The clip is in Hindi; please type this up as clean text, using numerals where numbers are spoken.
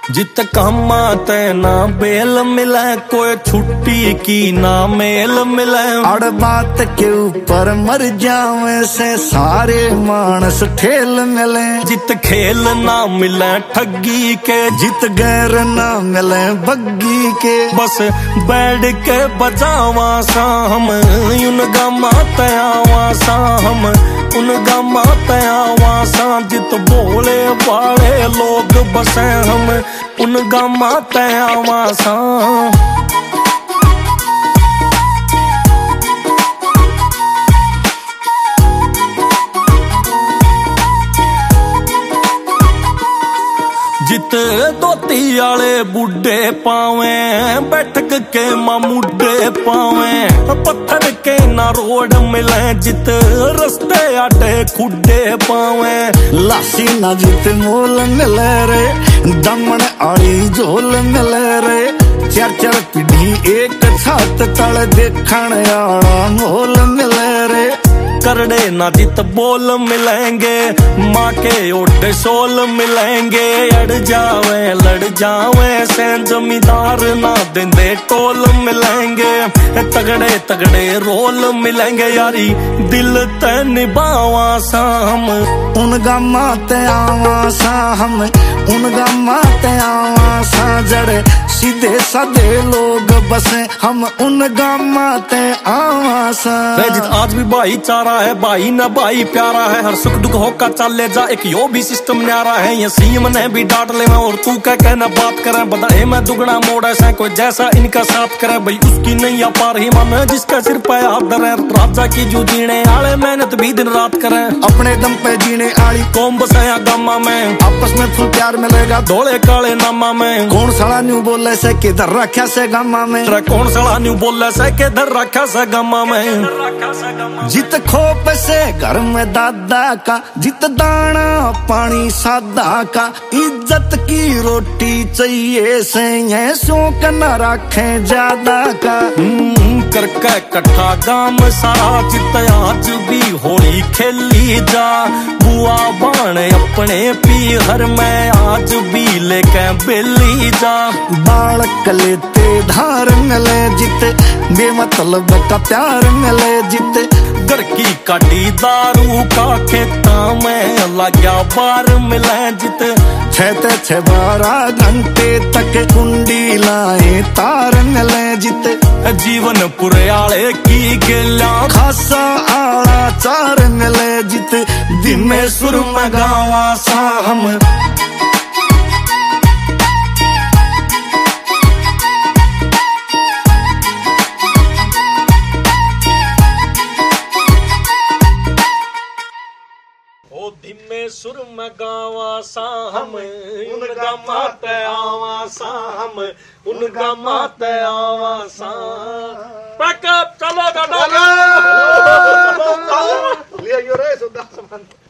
जित कामा ते ना बेल मिले, कोई छुट्टी की ना मेल मिले। अड़ बात के ऊपर मर जावे से सारे मानस ठेल मिले। जित खेल ना मिले ठगी के, जित गैर ना मिले बग्गी के। बस बैठ के बजावा सा हम उन गामा तयावा सा, हम उन गामा तयावा सा। जित बोले वाले लोग बसे हम उन गामा तयावा सा। जित धोती आले बुढ़े पावे, बैठक के मामुडे पावे। पत्थर के ना रोड मिले, जित रस्ते आटे खुडे पावे। लासी ना जित मोल मिले रे, दमन आड़ी झोल मिले रे। चार चार पीढ़ी एक छत तल देखण आड़ा मोल मिले रे। करड़े ना जित बोल मिलेंगे, माँ के ओटे शोल मिलेंगे। अड़ जावे लड़ जावे से जमींदार ना देंदे टोल मिलेंगे। तगड़े तगड़े रोल मिलेंगे, यारी दिल ते निभावा सा हम उन गामा ते आवा सा। हम उन गामा ते आवा सा, जड़े सीधे साधे लोग बसे हम उन गामा ते आवा सा। जित आज भी भाईचारा है, भाई न भाई प्यारा है। हर सुख दुख होका चले जा, एक यो भी सिस्टम न्यारा है। ये सीएम ने भी डांट ले और तू क्या कहना बात करे। बधाई मैं दुगना मोड़ा से, कोई जैसा इनका साथ करे। भाई उसकी नहीं आ पा रही मन, जिसका सिर पे हाथ धरे। राजा की जो जीने आले मेहनत भी दिन रात करे। अपने दम पे जीने आली कौम बसाया गामा में, आपस में फुल प्यार मिलेगा धोले काले नामा में। कौन साला न्यू बोले से किधर रखा से गामा में। कौन साला न्यू बोले से किधर रखा से गामा में। जित खोप से घर में दादा का, जित दाना पानी सादा का। इज्जत की रोटी चाहिए से, ये शौक न रखे ज्यादा का। करके कट्ठा गाम सारा, जित आज भी होली खेली जा। बुआ बाण अपने पी हर में आज भी लेके बेली जा। बालक लेते धार मिले, जित बेमतलब का प्यार मिले। जित घर की काटी दारू का खेता में लग्या बार मिले। जित 6-12 घंटे तक कुंडी लाए तार मिले। जित जीवन पुरे आले की गेला, खासा आला चार मिले। जित दिमे सुर में गावा सा हम धीमे सुर में गावा सा हम उन गामा ते आवा सा। हम उन गामा ते आवा सा। पैकअप चलो दादा। लिया यो रे सुधा